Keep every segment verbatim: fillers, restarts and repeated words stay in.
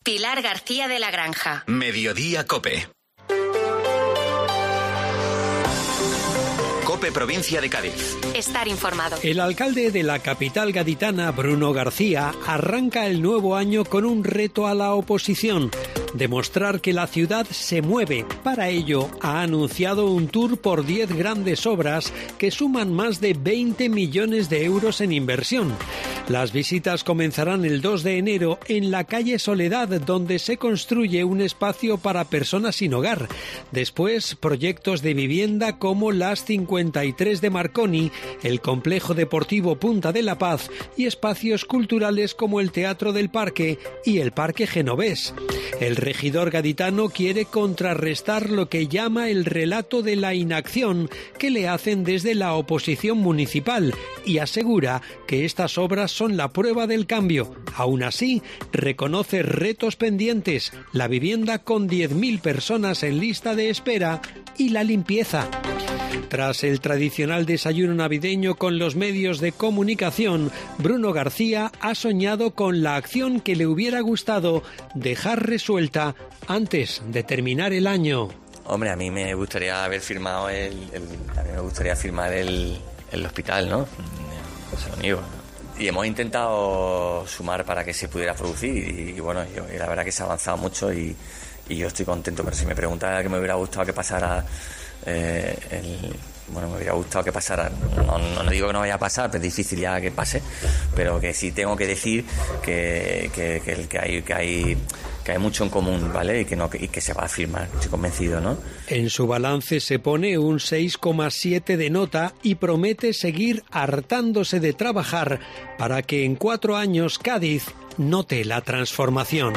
Pilar García de la Granja. Mediodía COPE. COPE Provincia de Cádiz. Estar informado. El alcalde de la capital gaditana, Bruno García, arranca el nuevo año con un reto a la oposición: demostrar que la ciudad se mueve. Para ello, ha anunciado un tour por diez grandes obras que suman más de veinte millones de euros en inversión. Las visitas comenzarán el dos de enero en la calle Soledad, donde se construye un espacio para personas sin hogar. Después, proyectos de vivienda como las cincuenta y tres de Marconi, el complejo deportivo Punta de la Paz y espacios culturales como el Teatro del Parque y el Parque Genovés. El regidor gaditano quiere contrarrestar lo que llama el relato de la inacción que le hacen desde la oposición municipal y asegura que estas obras son la prueba del cambio. Aún así, reconoce retos pendientes: la vivienda con diez mil personas en lista de espera y la limpieza. Tras el tradicional desayuno navideño con los medios de comunicación, Bruno García ha soñado con la acción que le hubiera gustado dejar resuelta antes de terminar el año. Hombre, a mí me gustaría haber firmado el, el a mí me gustaría firmar el, el hospital, ¿no? Se lo niego. Y hemos intentado sumar para que se pudiera producir y, y bueno, yo, y la verdad que se ha avanzado mucho y, y yo estoy contento. Pero si me preguntas que me hubiera gustado que pasara eh, el... Bueno, me hubiera gustado que pasara, no, no, no digo que no vaya a pasar, pero es difícil ya que pase, pero que sí tengo que decir que, que, que, que, hay, que, hay, que hay mucho en común, ¿vale? Y que, no, y que se va a firmar, estoy convencido, ¿no? En su balance se pone un seis coma siete de nota y promete seguir hartándose de trabajar para que en cuatro años Cádiz note la transformación.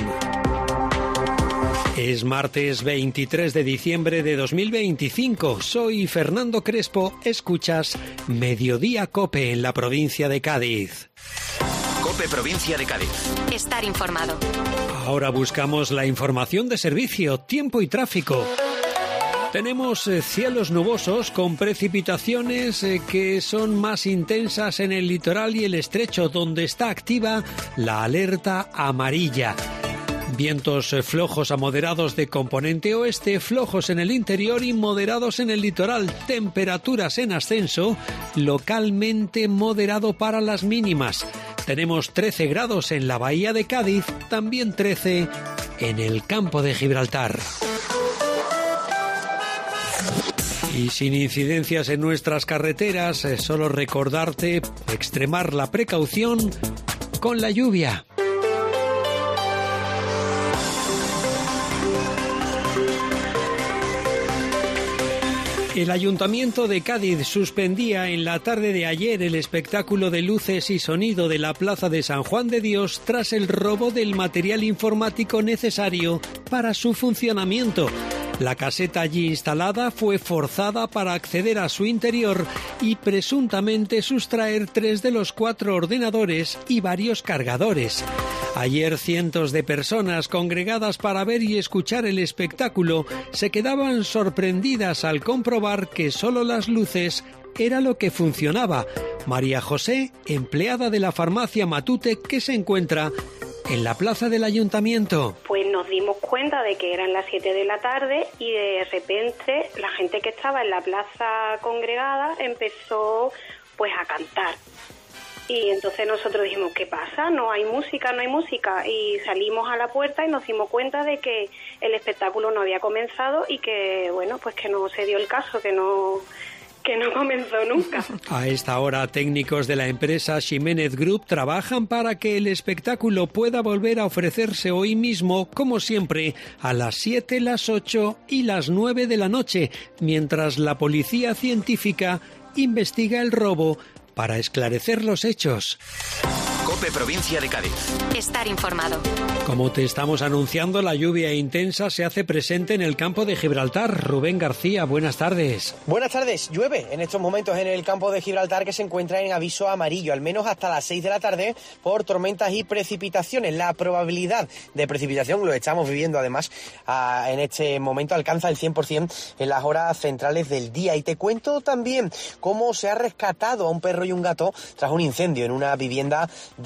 Es martes veintitrés de diciembre de dos mil veinticinco. Soy Fernando Crespo. Escuchas Mediodía COPE en la provincia de Cádiz. COPE Provincia de Cádiz. Estar informado. Ahora buscamos la información de servicio, tiempo y tráfico. Tenemos eh, cielos nubosos con precipitaciones eh, que son más intensas en el litoral y el estrecho, donde está activa la alerta amarilla. Vientos flojos a moderados de componente oeste, flojos en el interior y moderados en el litoral. Temperaturas en ascenso, localmente moderado para las mínimas. Tenemos trece grados en la bahía de Cádiz, también trece en el campo de Gibraltar. Y sin incidencias en nuestras carreteras, solo recordarte extremar la precaución con la lluvia. El Ayuntamiento de Cádiz suspendía en la tarde de ayer el espectáculo de luces y sonido de la Plaza de San Juan de Dios tras el robo del material informático necesario para su funcionamiento. La caseta allí instalada fue forzada para acceder a su interior y presuntamente sustraer tres de los cuatro ordenadores y varios cargadores. Ayer cientos de personas congregadas para ver y escuchar el espectáculo se quedaban sorprendidas al comprobar que solo las luces era lo que funcionaba. María José, empleada de la farmacia Matute que se encuentra en la plaza del ayuntamiento. Pues nos dimos cuenta de que eran las siete de la tarde y de repente la gente que estaba en la plaza congregada empezó pues a cantar. Y entonces nosotros dijimos, ¿qué pasa? No hay música, no hay música. Y salimos a la puerta y nos dimos cuenta de que el espectáculo no había comenzado y que, bueno, pues que no se dio el caso, que no... que no comenzó nunca. A esta hora, técnicos de la empresa Ximénez Group trabajan para que el espectáculo pueda volver a ofrecerse hoy mismo, como siempre, a las siete, las ocho y las nueve de la noche, mientras la policía científica investiga el robo para esclarecer los hechos. COPE Provincia de Cádiz. Estar informado. Como te estamos anunciando, la lluvia intensa se hace presente en el campo de Gibraltar. Rubén García, buenas tardes. Buenas tardes. Llueve en estos momentos en el campo de Gibraltar, que se encuentra en aviso amarillo, al menos hasta las seis de la tarde, por tormentas y precipitaciones. La probabilidad de precipitación, lo estamos viviendo además, a, en este momento alcanza el cien por ciento en las horas centrales del día. Y te cuento también cómo se ha rescatado a un perro y un gato tras un incendio en una vivienda de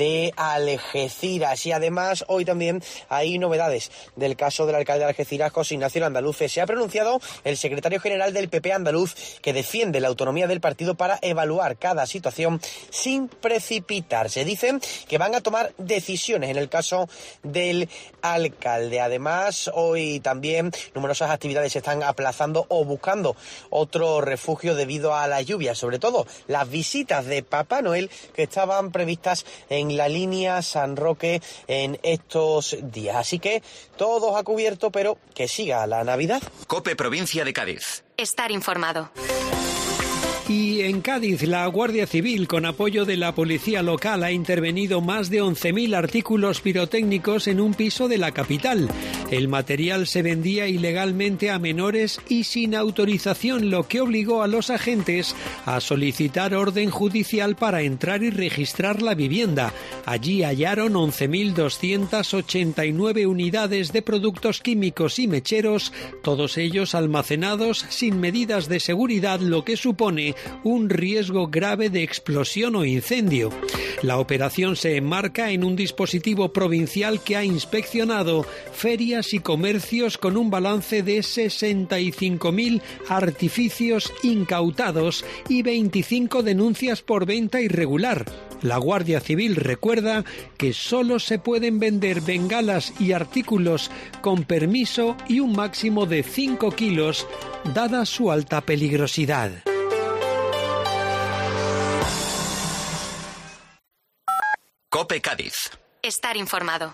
de Algeciras. Y además hoy también hay novedades del caso del alcalde de Algeciras, José Ignacio Landaluce. Se ha pronunciado el secretario general del P P andaluz, que defiende la autonomía del partido para evaluar cada situación sin precipitarse. Dicen que van a tomar decisiones en el caso del alcalde. Además, hoy también numerosas actividades se están aplazando o buscando otro refugio debido a la lluvia, sobre todo las visitas de Papá Noel que estaban previstas en la línea San Roque en estos días. Así que todos a cubierto, pero que siga la Navidad. COPE Provincia de Cádiz. Estar informado. Y en Cádiz, la Guardia Civil, con apoyo de la policía local, ha intervenido más de once mil artículos pirotécnicos en un piso de la capital. El material se vendía ilegalmente a menores y sin autorización, lo que obligó a los agentes a solicitar orden judicial para entrar y registrar la vivienda. Allí hallaron once mil doscientas ochenta y nueve unidades de productos químicos y mecheros, todos ellos almacenados sin medidas de seguridad, lo que supone un riesgo grave de explosión o incendio. La operación se enmarca en un dispositivo provincial que ha inspeccionado ferias y comercios con un balance de sesenta y cinco mil artificios incautados y veinticinco denuncias por venta irregular. La Guardia Civil recuerda que solo se pueden vender bengalas y artículos con permiso y un máximo de cinco kilos, dada su alta peligrosidad. COPE Cádiz. Estar informado.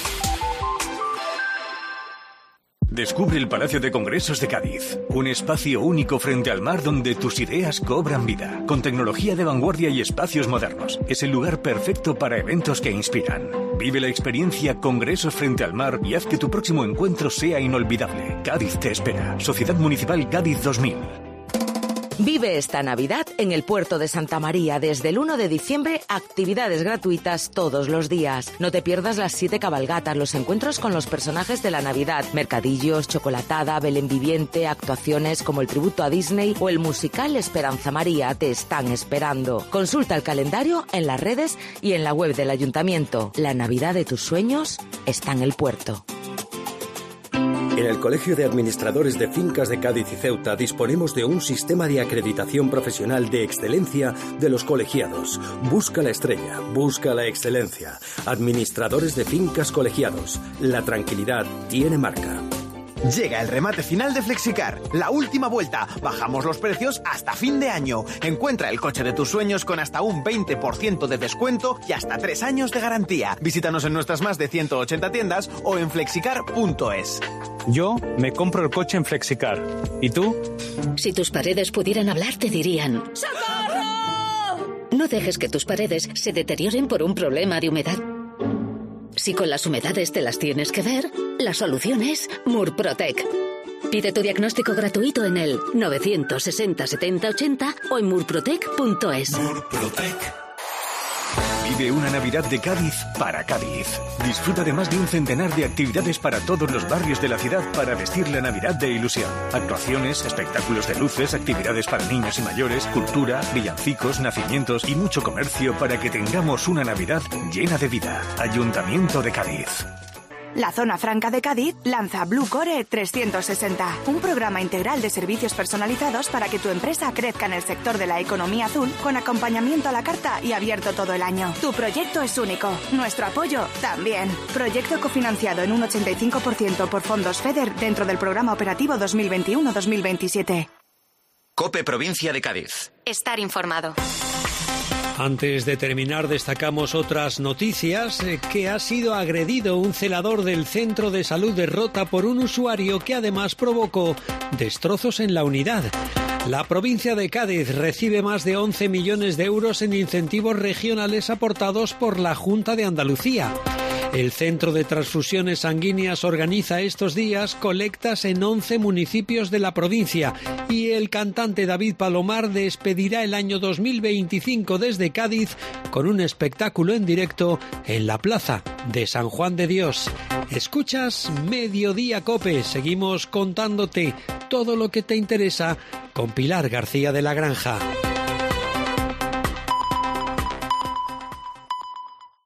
Descubre el Palacio de Congresos de Cádiz, un espacio único frente al mar donde tus ideas cobran vida. Con tecnología de vanguardia y espacios modernos, es el lugar perfecto para eventos que inspiran. Vive la experiencia Congresos frente al mar y haz que tu próximo encuentro sea inolvidable. Cádiz te espera. Sociedad Municipal Cádiz dos mil. Vive esta Navidad en el puerto de Santa María. Desde el uno de diciembre, actividades gratuitas todos los días. No te pierdas las siete cabalgatas, los encuentros con los personajes de la Navidad, mercadillos, chocolatada, Belén viviente, actuaciones como el tributo a Disney o el musical Esperanza María te están esperando. Consulta el calendario en las redes y en la web del Ayuntamiento. La Navidad de tus sueños está en el puerto. En el Colegio de Administradores de Fincas de Cádiz y Ceuta disponemos de un sistema de acreditación profesional de excelencia de los colegiados. Busca la estrella, busca la excelencia. Administradores de Fincas colegiados. La tranquilidad tiene marca. Llega el remate final de Flexicar, la última vuelta. Bajamos los precios hasta fin de año. Encuentra el coche de tus sueños con hasta un veinte por ciento de descuento y hasta tres años de garantía. Visítanos en nuestras más de ciento ochenta tiendas o en flexicar punto es. Yo me compro el coche en Flexicar. ¿Y tú? Si tus paredes pudieran hablar, te dirían: ¡socorro! No dejes que tus paredes se deterioren por un problema de humedad. Si con las humedades te las tienes que ver, la solución es Murprotec. Pide tu diagnóstico gratuito en el novecientos sesenta setenta ochenta o en murprotec punto es. Murprotec. Vive una Navidad de Cádiz para Cádiz. Disfruta de más de un centenar de actividades para todos los barrios de la ciudad para vestir la Navidad de ilusión. Actuaciones, espectáculos de luces, actividades para niños y mayores, cultura, villancicos, nacimientos y mucho comercio para que tengamos una Navidad llena de vida. Ayuntamiento de Cádiz. La Zona Franca de Cádiz lanza Blue Core trescientos sesenta, un programa integral de servicios personalizados para que tu empresa crezca en el sector de la economía azul con acompañamiento a la carta y abierto todo el año. Tu proyecto es único, nuestro apoyo también. Proyecto cofinanciado en un ochenta y cinco por ciento por fondos FEDER dentro del programa operativo dos mil veintiuno dos mil veintisiete. COPE Provincia de Cádiz. Estar informado. Antes de terminar, destacamos otras noticias. Que ha sido agredido un celador del centro de salud de Rota por un usuario que además provocó destrozos en la unidad. La provincia de Cádiz recibe más de once millones de euros en incentivos regionales aportados por la Junta de Andalucía. El Centro de Transfusiones Sanguíneas organiza estos días colectas en once municipios de la provincia y el cantante David Palomar despedirá el año dos mil veinticinco desde Cádiz con un espectáculo en directo en la plaza de San Juan de Dios. Escuchas Mediodía Cope, seguimos contándote todo lo que te interesa con Pilar García de la Granja.